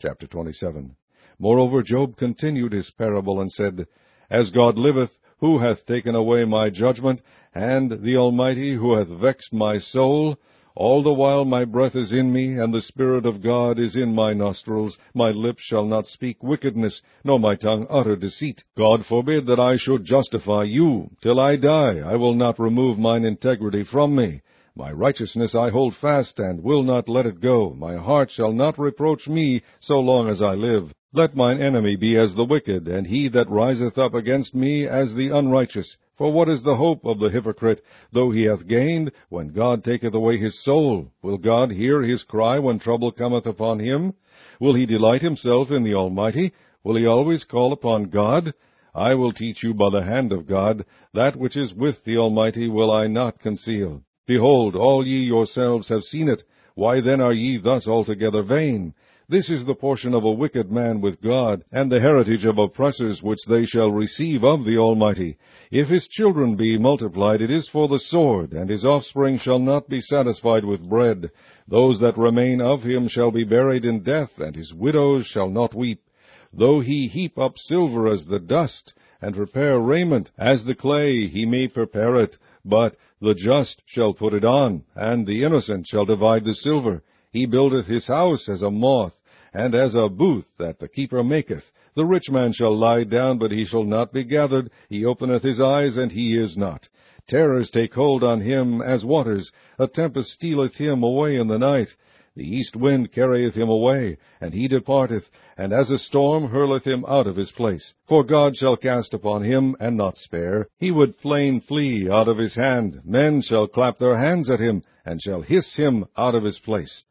Chapter 27. Moreover Job continued his parable, and said, As God liveth, who hath taken away my judgment, and the Almighty, who hath vexed my soul? All the while my breath is in me, and the Spirit of God is in my nostrils. My lips shall not speak wickedness, nor my tongue utter deceit. God forbid that I should justify you. Till I die, I will not remove mine integrity from me. My righteousness I hold fast, and will not let it go. My heart shall not reproach me so long as I live. Let mine enemy be as the wicked, and he that riseth up against me as the unrighteous. For what is the hope of the hypocrite, though he hath gained, when God taketh away his soul? Will God hear his cry when trouble cometh upon him? Will he delight himself in the Almighty? Will he always call upon God? I will teach you by the hand of God. That which is with the Almighty will I not conceal. Behold, all ye yourselves have seen it. Why then are ye thus altogether vain? This is the portion of a wicked man with God, and the heritage of oppressors which they shall receive of the Almighty. If his children be multiplied, it is for the sword, and his offspring shall not be satisfied with bread. Those that remain of him shall be buried in death, and his widows shall not weep. Though he heap up silver as the dust, and prepare raiment as the clay, he may prepare it, but the just shall put it on, and the innocent shall divide the silver. He buildeth his house as a moth, and as a booth that the keeper maketh. The rich man shall lie down, but he shall not be gathered. He openeth his eyes, and he is not. Terrors take hold on him as waters. A tempest stealeth him away in the night. The east wind carrieth him away, and he departeth, and as a storm hurleth him out of his place. For God shall cast upon him, and not spare. He would fain flee out of his hand. Men shall clap their hands at him, and shall hiss him out of his place.